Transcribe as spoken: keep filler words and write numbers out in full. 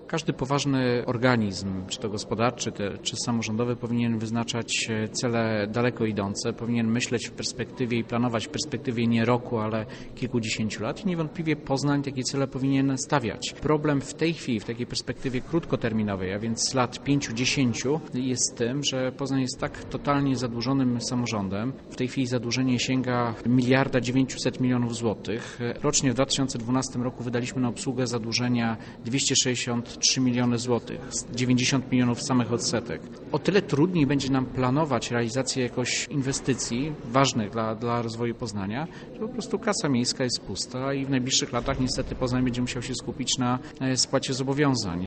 Każdy poważny organizm, czy to gospodarczy, czy samorządowy, powinien wyznaczać cele daleko idące, powinien myśleć w perspektywie i planować w perspektywie nie roku, ale kilkudziesięciu lat i niewątpliwie Poznań takie cele powinien stawiać. Problem w tej chwili, w takiej perspektywie krótkoterminowej, a więc lat pięciu, dziesięciu, jest tym, że Poznań jest tak totalnie zadłużonym samorządem. W tej chwili zadłużenie sięga miliarda dziewięćset milionów złotych. Rocznie w dwa tysiące dwunastym roku wydaliśmy na obsługę zadłużenia dwieście sześćdziesiąt trzy miliony złotych, dziewięćdziesiąt milionów samych odsetek. O tyle trudniej będzie nam planować realizację jakoś inwestycji ważnych dla, dla rozwoju Poznania, że po prostu kasa miejska jest pusta i w najbliższych latach niestety Poznań będzie musiał się skupić na spłacie zobowiązań.